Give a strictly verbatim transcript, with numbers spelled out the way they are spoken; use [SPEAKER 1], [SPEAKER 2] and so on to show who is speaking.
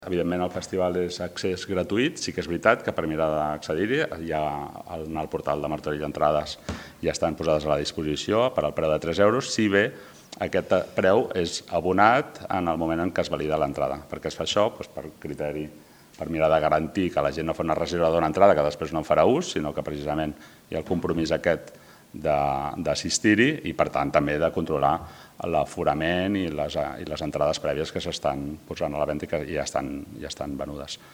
[SPEAKER 1] Evidentment, el festival és accés gratuït, sí que és veritat que per mirar d'accedir-hi ja en el portal de Martorell Entrades ja estan posades a la disposició per al preu de tres euros, si bé aquest preu és abonat en el moment en què es valida l'entrada. Per què es fa això? Per criteri, per mirar de garantir que la gent no fa una reserva d'una entrada que després no en farà ús, sinó que precisament hi ha el compromís aquest d'assistir-hi i, per tant, també de controlar l'aforament i les entrades prèvies que s'estan posant a la venda i que ja estan venudes.